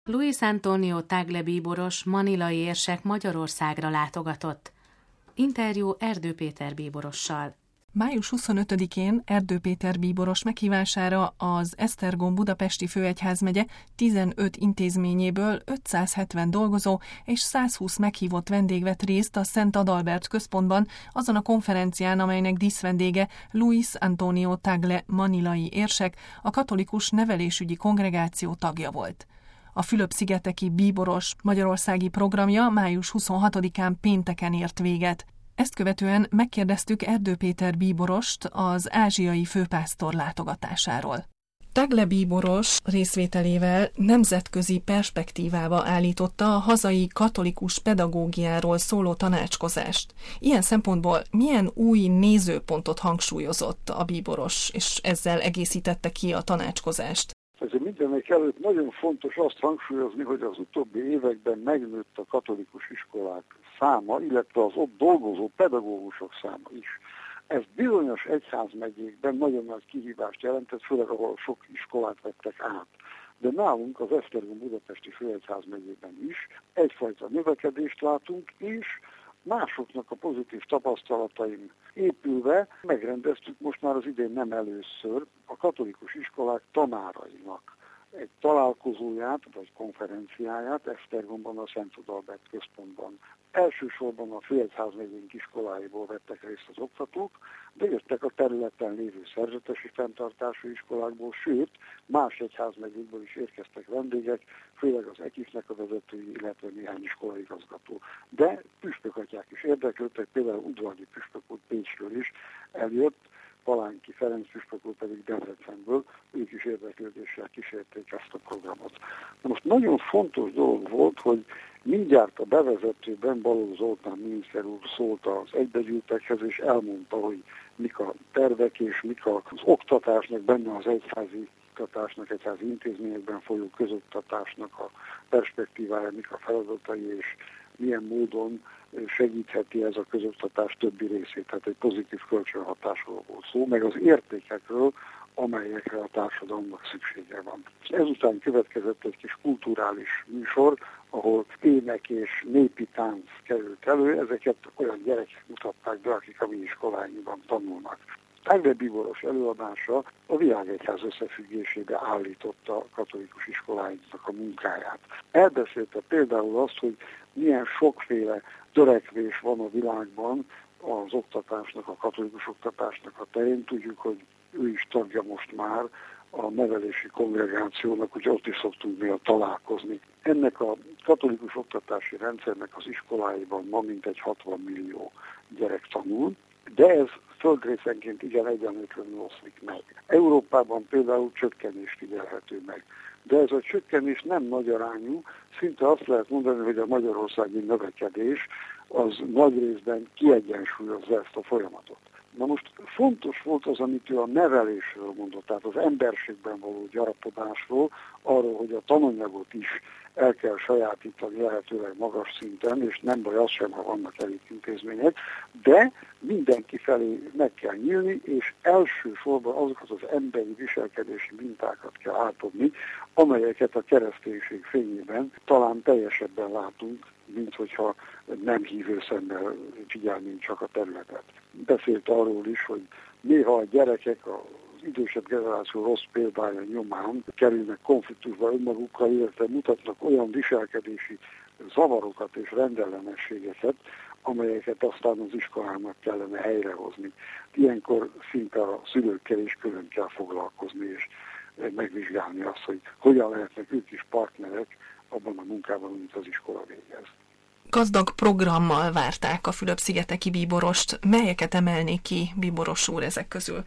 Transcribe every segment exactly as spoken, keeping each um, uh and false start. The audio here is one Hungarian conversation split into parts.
Luis Antonio Tagle bíboros manilai érsek Magyarországra látogatott. Interjú Erdő Péter bíborossal. május huszonötödikén Erdő Péter bíboros meghívására az Esztergom budapesti főegyházmegye tizenöt intézményéből ötszázhetven dolgozó és százhúsz meghívott vendég vett részt a Szent Adalbert központban, azon a konferencián, amelynek díszvendége Luis Antonio Tagle manilai érsek, a katolikus nevelésügyi kongregáció tagja volt. A Fülöp-szigeteki bíboros magyarországi programja május huszonhatodikán pénteken ért véget. Ezt követően megkérdeztük Erdő Péter bíborost az ázsiai főpásztor látogatásáról. Tagle bíboros részvételével nemzetközi perspektívába állította a hazai katolikus pedagógiáról szóló tanácskozást. Ilyen szempontból milyen új nézőpontot hangsúlyozott a bíboros, és ezzel egészítette ki a tanácskozást? Ezért mindenek előtt nagyon fontos azt hangsúlyozni, hogy az utóbbi években megnőtt a katolikus iskolák száma, illetve az ott dolgozó pedagógusok száma is. Ez bizonyos egyházmegyékben nagyon nagy kihívást jelentett, főleg ahol sok iskolát vettek át. De nálunk az Esztergom budapesti főegyházmegyében is egyfajta növekedést látunk, és másoknak a pozitív tapasztalataim épülve megrendeztük most már az idén nem először a katolikus iskolák tanárainak egy találkozóját vagy konferenciáját Esztergomban a Szent Adalbert központban. Elsősorban a főegyházmegyénk iskoláiból vettek részt az oktatók, de jöttek a területen lévő szerzetesi fenntartású iskolákból, sőt, más egyházmegyékből is érkeztek vendégek, főleg az ekifnek a vezetői, illetve néhány iskolaigazgató. De püspökatyák is érdeklődtek, például Udvardi püspök úr Pécsről is eljött, Palánki Ferenc püspök úr pedig Debrecenből, ők is érdeklődéssel kísérték ezt a programot. Na most nagyon fontos dolog volt, hogy mindjárt a bevezetőben Balogh Zoltán miniszter úr szólt az egybegyűltekhez, és elmondta, hogy mik a tervek és mik az oktatásnak, benne az egyházi oktatásnak, egyházi intézményekben folyó közoktatásnak a perspektívája, mik a feladatai, és milyen módon segítheti ez a közoktatás többi részét. Tehát egy pozitív kölcsönhatásról volt szó, meg az értékekről, amelyekre a társadalomnak szüksége van. Ezután következett egy kis kulturális műsor, ahol ének és népi tánc került elő, ezeket olyan gyerekek mutatták be, akik a mi iskoláinkban tanulnak. Tagle bíboros előadása a világegyház összefüggésébe állította a katolikus iskoláinknak a munkáját. Elbeszélte például azt, hogy milyen sokféle törekvés van a világban az oktatásnak, a katolikus oktatásnak a terén. Tudjuk, hogy ő is tagja most már a nevelési kongregációnak, ugye ott is szoktunk mi találkozni. Ennek a katolikus oktatási rendszernek az iskoláiban ma mintegy hatvan millió gyerek tanul, de ez földrészenként igen egyenlőtlenül oszlik meg. Európában például csökkenés figyelhető meg. De ez a csökkenés nem nagy arányú, szinte azt lehet mondani, hogy a magyarországi növekedés az nagy részben kiegyensúlyozza ezt a folyamatot. Na most fontos volt az, amit ő a nevelésről mondott, tehát az emberségben való gyarapodásról, arról, hogy a tananyagot is el kell sajátítani lehetőleg magas szinten, és nem baj az sem, ha vannak elit intézmények, de mindenki felé meg kell nyílni, és elsősorban azokat az emberi viselkedési mintákat kell átadni, amelyeket a kereszténység fényében talán teljesebben látunk, mint hogyha nem hívő szemmel figyelnénk csak a területet. Beszélt arról is, hogy néha a gyerekek az idősebb generáció rossz példája nyomán kerülnek konfliktusba önmagukkal, illetve mutatnak olyan viselkedési zavarokat és rendellenességeket, amelyeket aztán az iskolának kellene helyrehozni. Ilyenkor szinte a szülőkkel is külön kell foglalkozni, és megvizsgálni azt, hogy hogyan lehetnek ők is partnerek abban a munkában, amit az iskola végez. Gazdag programmal várták a Fülöp-szigeteki bíborost. Melyeket emelnék ki, bíboros úr, ezek közül?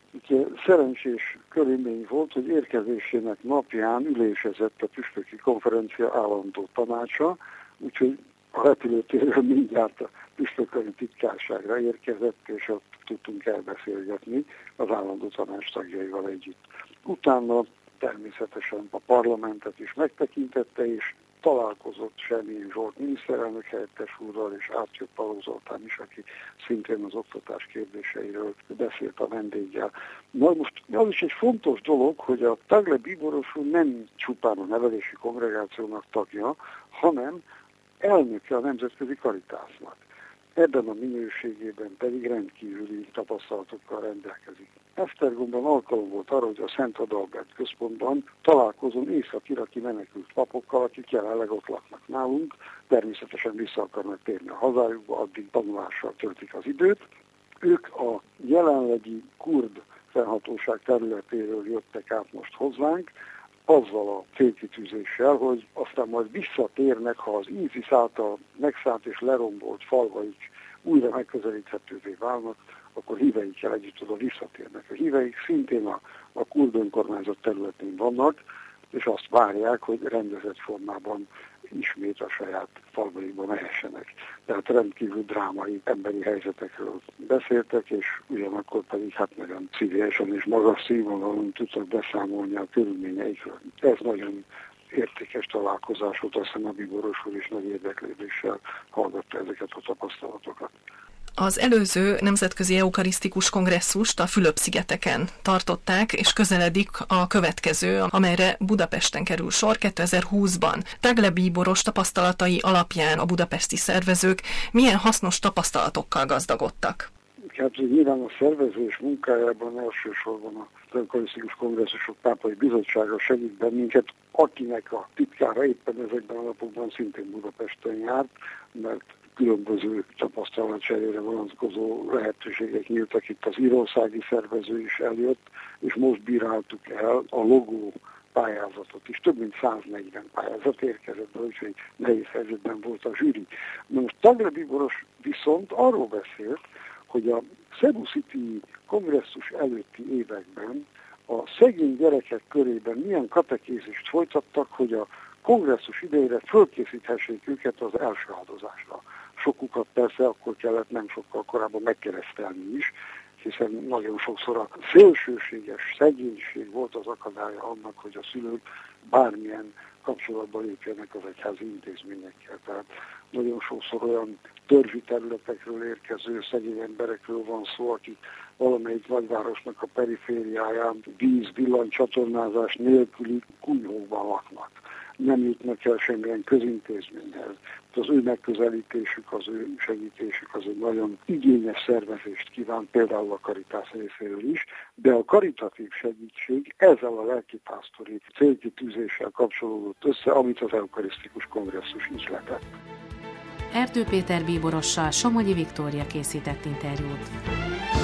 Szerencsés körülmény volt, hogy érkezésének napján ülésezett a püspöki konferencia állandó tanácsa, úgyhogy a repülőtérről mindjárt a püspököri titkárságra érkezett, és ott tudtunk elbeszélgetni az állandó tanács tagjaival együtt. Utána természetesen a parlamentet is megtekintette, és találkozott Semjén Zsolt miniszterelnök helyettes úrral, és átjött Paló Zoltán is, aki szintén az oktatás kérdéseiről beszélt a vendéggel. Na most az is egy fontos dolog, hogy a Tagle Bíboros úr nem csupán a nevelési kongregációnak tagja, hanem elnöke a Nemzetközi Caritasnak. Ebben a minőségében pedig rendkívüli tapasztalatokkal rendelkezik. Esztergomban alkalom volt arra, hogy a Szent Adalbert központban találkozom észak-iraki menekült papokkal, akik jelenleg ott laknak nálunk, természetesen vissza akarnak térni a hazájukba, addig tanulással töltik az időt. Ők a jelenlegi kurd fennhatóság területéről jöttek át most hozzánk, azzal a célkitűzéssel, hogy aztán majd visszatérnek, ha az ISIS által megszállt és lerombolt falvaik újra megközelíthetővé válnak, akkor híveikkel együtt oda visszatérnek. A híveik szintén a, a kurd önkormányzat területén vannak, és azt várják, hogy rendezett formában ismét a saját falvaikba mehessenek. Tehát rendkívül drámai emberi helyzetekről beszéltek, és ugyanakkor pedig hát nagyon civilesen és magas színvonalon tudtak beszámolni a körülményeikről. Ez nagyon értékes találkozás volt, aztán a Bíboros úr is nagy érdeklődéssel hallgatta ezeket a tapasztalatokat. Az előző nemzetközi eukarisztikus kongresszust a Fülöp-szigeteken tartották, és közeledik a következő, amelyre Budapesten kerül sor kétezer-húszban. Tagle Bíboros tapasztalatai alapján a budapesti szervezők milyen hasznos tapasztalatokkal gazdagodtak? Hát nyilván a szervezés munkájában elsősorban az eukarisztikus kongresszusok pápai bizottsága segít bennünket, akinek a titkára éppen ezekben a napokban szintén Budapesten járt, mert különböző tapasztalatcserére vonatkozó lehetőségek nyíltak. Itt az írországi szervező is eljött, és most bíráltuk el a logó pályázatot is. Több mint száznegyven pályázat érkezett, úgyhogy nehéz helyzetben volt a zsűri. Na most Tagle Bíboros viszont arról beszélt, hogy a Cebu City kongresszus előtti években a szegény gyerekek körében milyen katekézist folytattak, hogy a kongresszus idejére fölkészíthessék őket az első áldozásra. Sokukat persze akkor kellett nem sokkal korábban megkeresztelni is, hiszen nagyon sokszor a szélsőséges szegénység volt az akadálya annak, hogy a szülők bármilyen kapcsolatba lépjenek az egyházi intézményekkel. Tehát nagyon sokszor olyan törzsi területekről érkező szegény emberekről van szó, akik valamelyik nagyvárosnak a perifériáján víz, villany, csatornázás nélküli kunyhóban laknak. Nem jutnak el semmilyen közintézményhez. Az ő megközelítésük, az ő segítésük az egy nagyon igényes szervezést kíván, például a Caritas részéről is, de a karitatív segítség ezzel a lelkipásztori célkitűzéssel kapcsolódott össze, amit az eukarisztikus kongresszus ihletett. Erdő Péter bíborossal Somogyi Viktória készített interjút.